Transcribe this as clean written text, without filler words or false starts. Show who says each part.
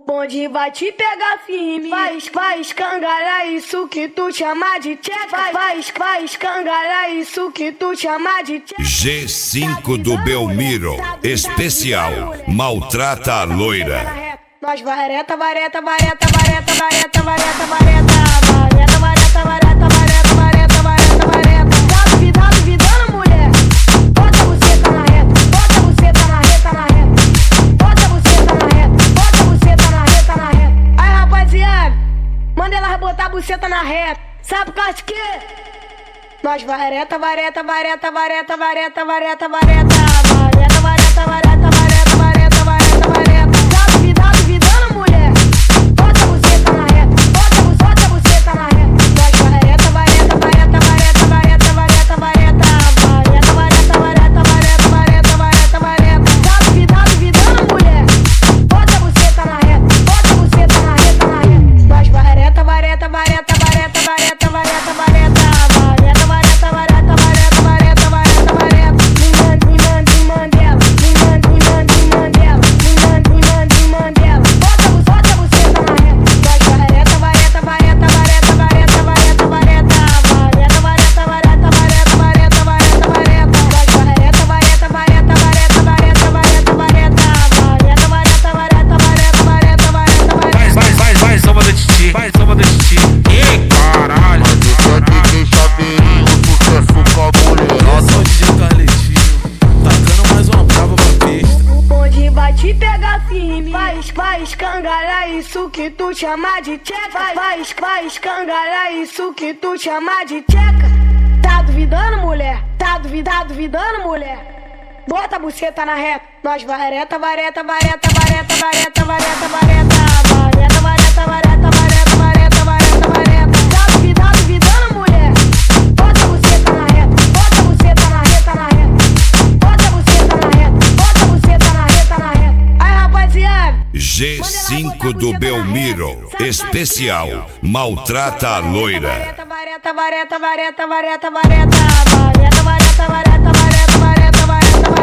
Speaker 1: bonde vai te pegar firme. Vai escangalhar isso que tu chama de tcheca. Vai escangalhar isso que tu chama de tcheca.
Speaker 2: G5 do Belmiro, especial, maltrata a loira.
Speaker 1: Nós vareta, vareta, vareta, vareta, vareta, vareta, vareta, vareta, vareta, vareta, vareta, vareta, vareta, vareta. Tá duvidando, mulher? Bota a buceta na reta, bota a buceta na reta, na reta. Bota a buceta na reta, bota a buceta na reta, na reta. Aí, rapaziada, manda ela botar a buceta na reta. Sabe por causa de quê? Nós vareta, vareta, vareta, vareta, vareta, vareta, vareta, vareta, vareta, vareta, vareta, vareta, vareta, vareta. Tá duvidando, mulher? Bota a buceta na reta, bota a buceta na reta. Nós vareta, vareta, vareta, vareta, vareta, vareta, vareta, vareta, vareta, vareta, vareta, vareta, vareta, vareta. Tá duvidando, mulher? Bota a buceta na reta, bota a buceta na reta, na reta. Nós vareta, vareta, vareta, vareta, vareta, vareta, vareta, vareta, vareta, vareta, vareta, vareta, vareta, vareta. Me mandela, bota a buceta na reta. Nós vareta, vareta, vareta, vareta, vareta, vareta, vareta, vareta, vareta, vareta, vareta, vareta, vareta, vareta. Nós vareta, vareta, vareta, vareta, vareta, vareta, vareta, vareta, vareta, vareta, vareta, vareta, vareta.
Speaker 3: Vai, samba da Titi, vai, samba da Titi. Ih, caralho.
Speaker 4: Deixa bem o sucesso com a mulherada.
Speaker 3: Eu sou o DJ Carletinho, tacando mais uma brava pra pista.
Speaker 1: O bonde vai te pegar firme. Vai escangalhar isso que tu chama de tcheca. Vai escangalhar isso que tu chama de tcheca. Tá duvidando, mulher? Tá duvidando, mulher? Bota a buceta na reta. Nós vareta, vareta, vareta, vareta, vareta, vareta, vareta, vareta, vareta, vareta, vareta, vareta, vareta, vareta. Tá duvidando, mulher? Bota a buceta na reta, bota a buceta na reta, na reta. Bota a buceta na reta, bota a buceta na reta, na reta. Aí, rapaziada,
Speaker 2: G5 do Belmiro, especial, maltrata a loira.
Speaker 1: vareta, vareta, vareta, vareta, vareta, vareta, vareta, vareta, vareta, vareta, vareta, vareta, vareta.